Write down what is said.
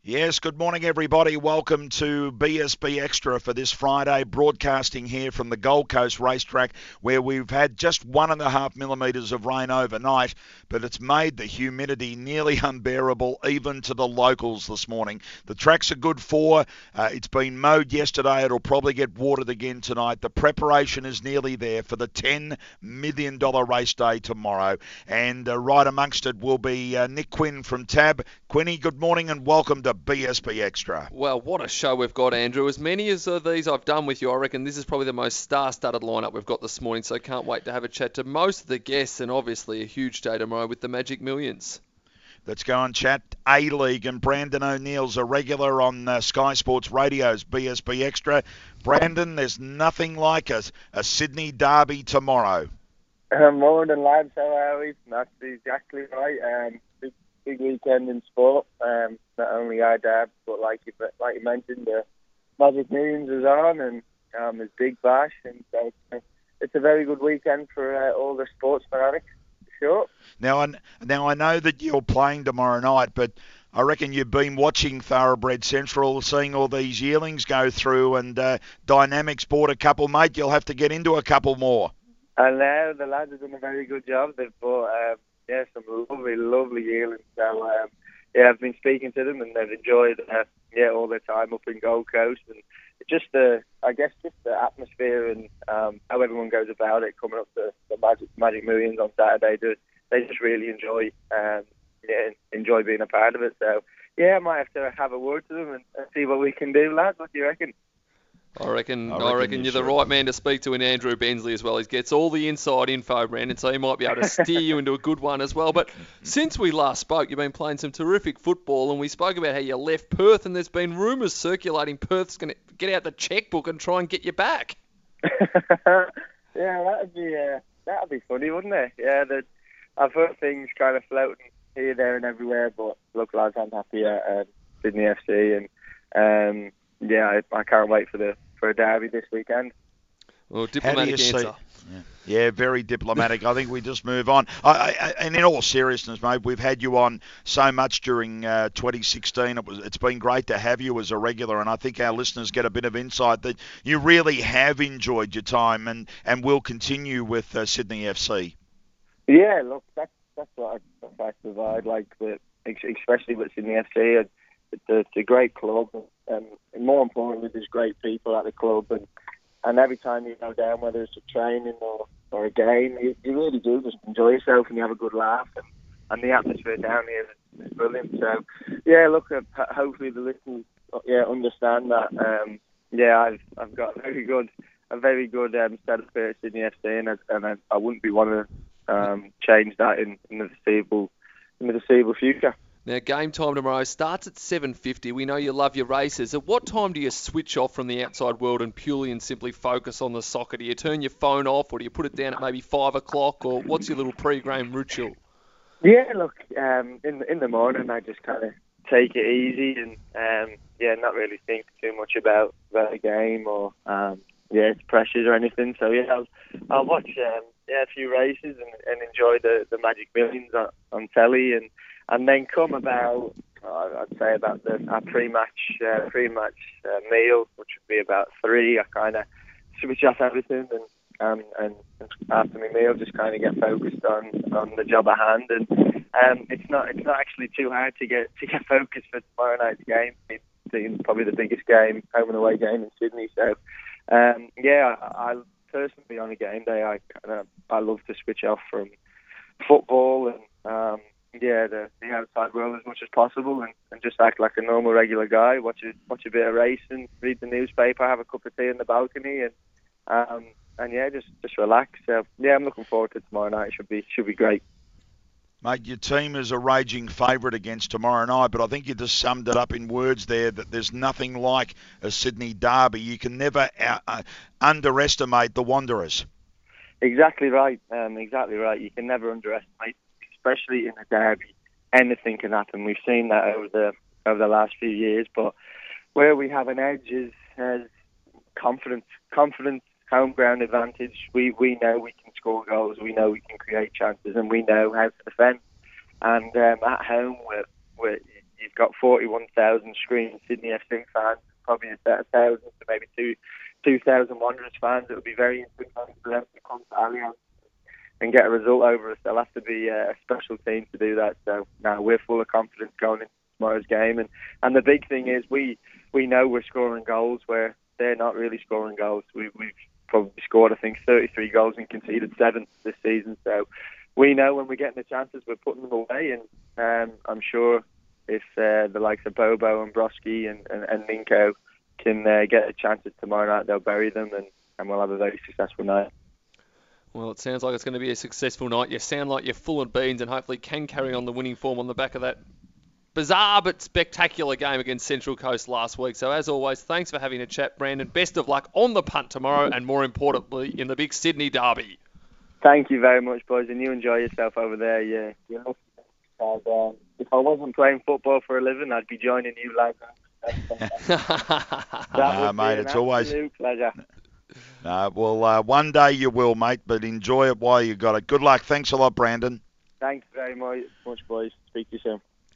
Yes, good morning, everybody. Welcome to BSB Extra for this Friday, broadcasting here from the Gold Coast racetrack, where we've had just 1.5 millimetres of rain overnight, but it's made the humidity nearly unbearable, even to the locals this morning. The track's a good four. It's been mowed yesterday. It'll probably get watered again tonight. The preparation is nearly there for the $10 million race day tomorrow. And right amongst it will be Nick Quinn from TAB. Quinny, good morning and welcome to BSB Extra. Well, what a show we've got, Andrew. As many as these I've done with you, I reckon this is probably the most star-studded lineup we've got this morning, so can't wait to have a chat to most of the guests and obviously a huge day tomorrow with the Magic Millions. Let's go and chat A-League, and Brandon O'Neill's a regular on Sky Sports Radio's BSB Extra. Brandon, there's nothing like a Sydney derby tomorrow. Morning, lads. How are we? That's exactly right. Big weekend in sport. Not only our dad, but like you mentioned, the Magic Millions is on, and there's Big Bash, and so it's a very good weekend for all the sports fanatics, for sure. Now I know that you're playing tomorrow night, but I reckon you've been watching Thoroughbred Central, seeing all these yearlings go through, and Dynamics bought a couple, mate. You'll have to get into a couple more. And now the lads have done a very good job. They've bought some lovely yearlings. So I've been speaking to them, and they've enjoyed all their time up in Gold Coast, and just the atmosphere and how everyone goes about it, coming up to the Magic Millions on Saturday. They just really enjoy being a part of it. So I might have to have a word to them and see what we can do, lads. What do you reckon? I reckon you're the right man to speak to in Andrew Bensley as well. He gets all the inside info, Brandon, so he might be able to steer you into a good one as well. But since we last spoke, you've been playing some terrific football, and we spoke about how you left Perth, and there's been rumours circulating Perth's going to get out the chequebook and try and get you back. That'd be funny, wouldn't it? Yeah, I've heard things kind of floating here, there, and everywhere. But look, lads, I'm happy at Sydney FC, and I can't wait for a derby this weekend. Well, diplomatic answer. Yeah, very diplomatic. I think we just move on. And in all seriousness, mate, we've had you on so much during 2016. It's been great to have you as a regular, and I think our listeners get a bit of insight that you really have enjoyed your time and will continue with Sydney FC. Yeah, look, that's what I try to provide, especially with Sydney FC. It's a great club, and more importantly, there's great people at the club, and every time you go down, whether it's a training or a game, you really do just enjoy yourself and you have a good laugh, and the atmosphere down here is brilliant. So, look, hopefully the listeners understand that. I've got a very good setup here at Sydney FC, and I wouldn't be wanting to change that in the foreseeable future. Now, game time tomorrow starts at 7:50. We know you love your races. At what time do you switch off from the outside world and purely and simply focus on the soccer? Do you turn your phone off, or do you put it down at maybe 5 o'clock, or what's your little pre-game ritual? Yeah, look, in the morning I just kind of take it easy and not really think too much about the game or its pressures or anything. So I'll watch a few races and enjoy the Magic Millions on telly, and then come about, I'd say about our pre-match meal, which would be about 3. I kind of switch off everything and after my meal, just kind of get focused on the job at hand. And it's not actually too hard to get focused for tomorrow night's game. It's probably the biggest game, home and away game in Sydney. So I personally on a game day, I love to switch off from football and the outside world as much as possible, and just act like a normal regular guy. Watch a bit of racing, read the newspaper, have a cup of tea in the balcony, and just relax. So I'm looking forward to tomorrow night. It should be great. Mate, your team is a raging favourite against tomorrow night, but I think you just summed it up in words there, that there's nothing like a Sydney derby. You can never underestimate the Wanderers. Exactly right. You can never underestimate, especially in a derby. Anything can happen. We've seen that over the last few years, but where we have an edge is confidence, home ground advantage. We know we can score goals, we know we can create chances, and we know how to defend. And at home, you've got 41,000 screen Sydney FC fans, probably a set of thousands to maybe 2,000 Wanderers fans. It would be very interesting for them to come to Allianz and get a result over us. They'll have to be a special team to do that. So now we're full of confidence going into tomorrow's game. And the big thing is we know we're scoring goals where they're not really scoring goals. We've probably scored, I think, 33 goals and conceded 7 this season. So we know when we're getting the chances, we're putting them away. And I'm sure if the likes of Bobo and Broski and Ninko can get the chances tomorrow night, they'll bury them and we'll have a very successful night. Well, it sounds like it's going to be a successful night. You sound like you're full of beans and hopefully can carry on the winning form on the back of that bizarre but spectacular game against Central Coast last week. So as always, thanks for having a chat, Brandon. Best of luck on the punt tomorrow and more importantly in the big Sydney derby. Thank you very much, boys, and you enjoy yourself over there. Yeah, if I wasn't playing football for a living, I'd be joining you lads. Mate, it's always pleasure. Well, one day you will, mate, but enjoy it while you got it. Good luck. Thanks a lot, Brandon. Thanks very much, boys. Speak to you soon.